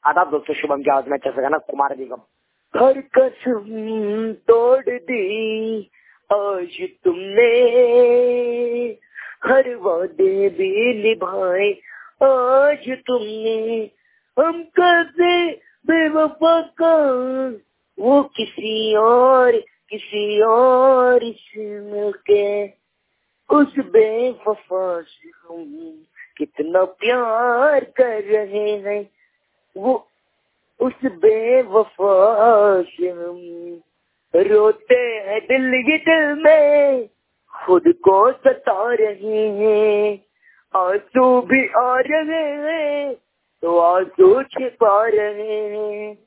आदाब दोस्तों, शुभम की आवाज में अच्छा सा गाना कुमार बेगम। हर कसम तोड़ दी आज तुमने, हर वादे भी निभाए आज तुमने, हम कैसे बेवफा का वो किसी और से मिलके, उस बेवफा से हम कितना प्यार कर रहे हैं, वो उस बेवफा से हम रोते हैं दिल ही दिल में, खुद को सता रहे हैं, आंसू भी आ रहे हैं तो आंसू छिपा रहे हैं।